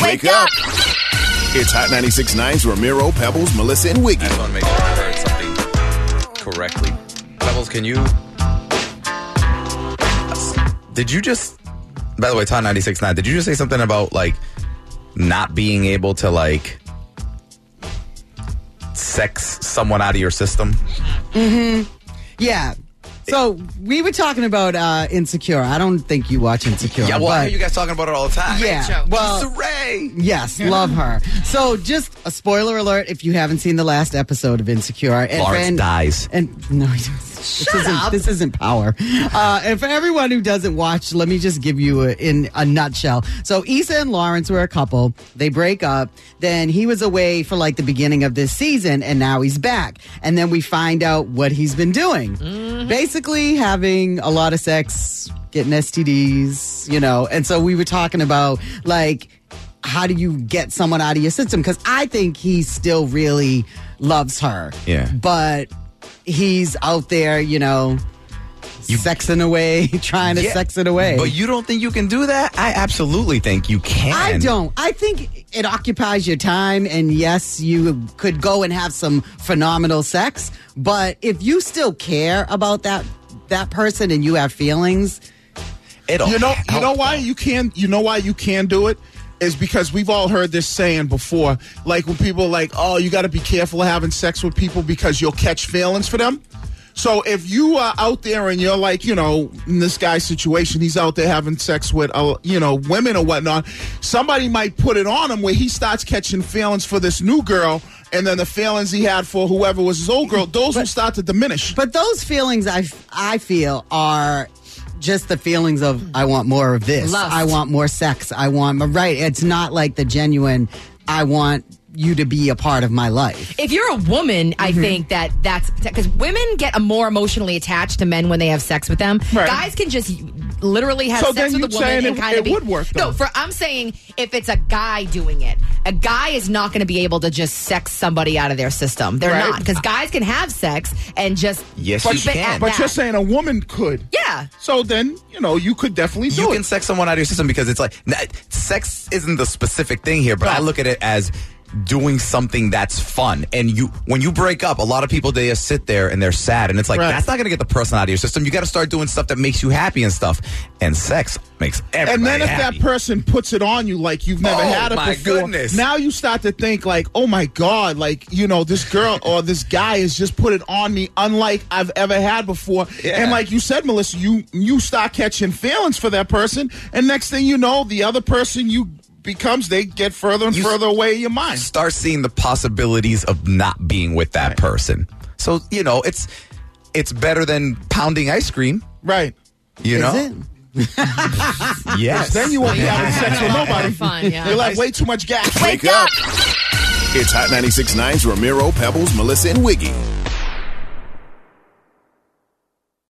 Wake up! It's Hot 96.9's Ramiro, Pebbles, Melissa, and Wiggy. I just want to make sure I heard something correctly. Pebbles, can you... Did you just... By the way, Hot 96.9, did you just say something about, like, not being able to, like, sex someone out of your system? Mm-hmm. Yeah. So we were talking about Insecure. I don't think you watch Insecure. Yeah, well, I hear you guys talking about it all the time. Yeah. Well, Issa Rae. Yes, love her. So just a spoiler alert if you haven't seen the last episode of Insecure. Lawrence dies. And no, he doesn't. This isn't Power. And for everyone who doesn't watch, let me just give you in a nutshell. So Issa and Lawrence were a couple. They break up. Then he was away for like the beginning of this season, and now he's back. And then we find out what he's been doing. Mm-hmm. Basically having a lot of sex, getting STDs, you know. And so we were talking about, like, how do you get someone out of your system? Because I think he still really loves her. Yeah. But he's out there, you know, sexing away, trying to sex it away. But you don't think you can do that? I absolutely think you can. I don't. I think it occupies your time, and yes, you could go and have some phenomenal sex, but if you still care about that person and you have feelings, you know why you can do it is because we've all heard this saying before, like when people are like, oh, you got to be careful of having sex with people because you'll catch feelings for them. So if you are out there and you're like, you know, in this guy's situation, he's out there having sex with, you know, women or whatnot, somebody might put it on him where he starts catching feelings for this new girl, and then the feelings he had for whoever was his old girl, those will start to diminish. But those feelings, I feel, are just the feelings of, I want more of this. Lust. I want more sex. Right. It's not like the genuine, I want you to be a part of my life. If you're a woman, I think that's because women get more emotionally attached to men when they have sex with them. Right. Guys can just literally have sex with a woman and kind of would work, though. No, I'm saying if it's a guy doing it, a guy is not going to be able to just sex somebody out of their system. They're not, because guys can have sex and just keep it at But that. you're saying a woman could. Yeah. So then, you know, you could definitely do it. You can sex someone out of your system because it's like, sex isn't the specific thing here, but I look at it as doing something that's fun. And when you break up, a lot of people, they just sit there and they're sad, and it's like, that's not going to get the person out of your system. You got to start doing stuff that makes you happy and stuff, and sex makes everybody happy. And then if that person puts it on you like you've never had it before, goodness. Now you start to think like, oh my God, like, you know, this girl or this guy has just put it on me unlike I've ever had before. Yeah. And like you said, Melissa, you start catching feelings for that person, and next thing you know, the other person they get further and further away in your mind. Start seeing the possibilities of not being with that person. So, you know, it's better than pounding ice cream. Right. You know? Is it? Yes. Then you won't be having sex with nobody. Fun, yeah. You're like way too much gas. Wake up! It's Hot 96.9's Ramiro, Pebbles, Melissa, and Wiggy.